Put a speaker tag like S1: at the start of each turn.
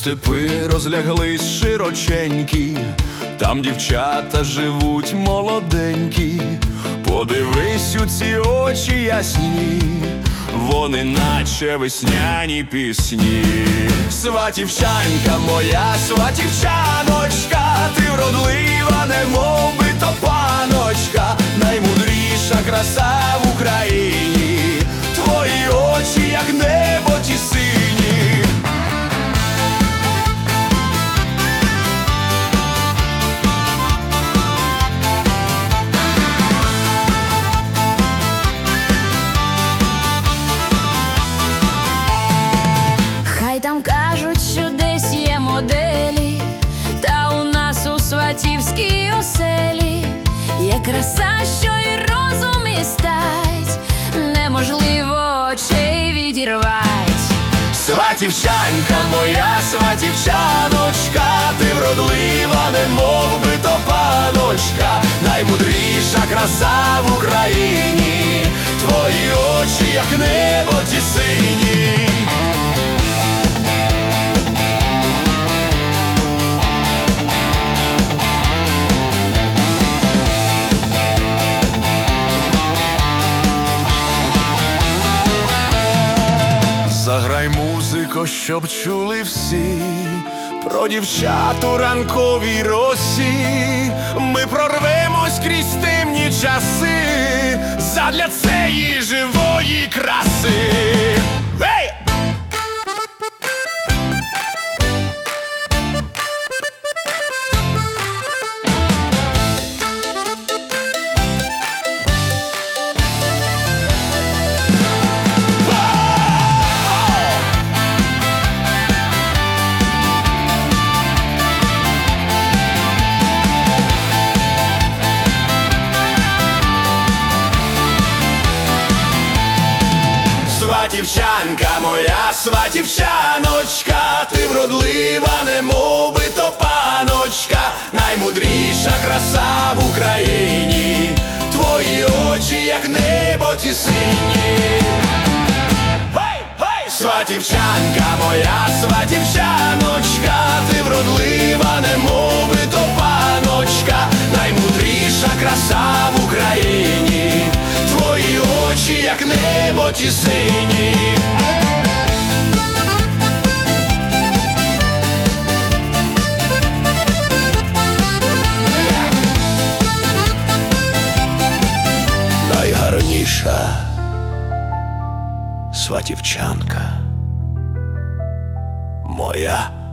S1: степи розляглись широченькі, там дівчата живуть молоденькі. Подивись у ці очі ясні, вони наче весняні пісні. Сватівчанка моя, сватівчаночка, ти вродлива, немов би то паночка, наймудріша краса в Україні, твої очі, як небо ті сині.
S2: Хай там кажуть, що десь є моделі, та у нас у сватівській оселі є краса, що й розум і стать неможливо очей відірвать.
S1: Сватівчанка моя, сватівчаночка, ти вродлива, немов би то паночка, наймудріша краса в Україні, твої очі, як небо ті сині. Заграй музико, щоб чули всі, про дівчат у ранковій росі. Ми прорвемось крізь темні часи задля цієї живої краси. Hey! Сватівчанка моя, сватівчаночка, ти вродлива, немов би то паночка, наймудріша краса в Україні, твої очі, як небо ті сині. Сватівчанка моя, сватівчаночка, ти вродлива, немов би то паночка, наймудріша краса в Україні, твої очі, як небо ті сині. Найгарніша сватівчанка моя.